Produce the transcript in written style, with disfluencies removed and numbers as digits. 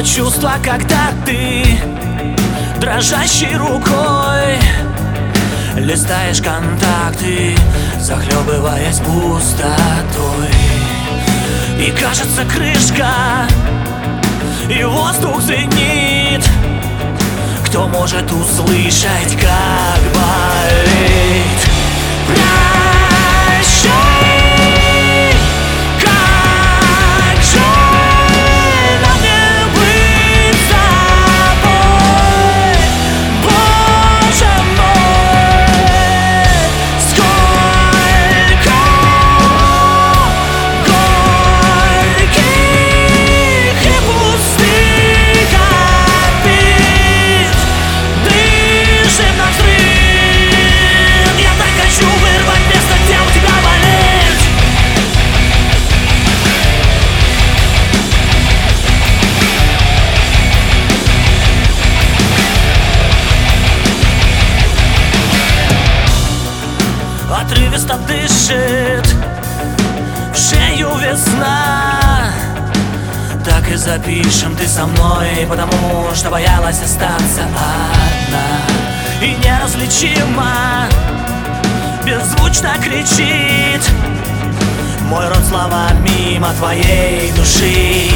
чувство, когда ты дрожащей рукой листаешь контакты, захлебываясь пустотой. И кажется, крышка и воздух звенит. Кто может услышать, как болит? Прощай, как же нам не быть с тобой, Боже мой. Сколько горьких и пустых обид дышим навзрыд. Я так хочу вырвать место, где у тебя болит. Отрывисто дышит в шею весна. Так и запишем, ты со мной, потому что боялась остаться одна. И неразличимо беззвучно кричит мой рот слова мимо твоей души.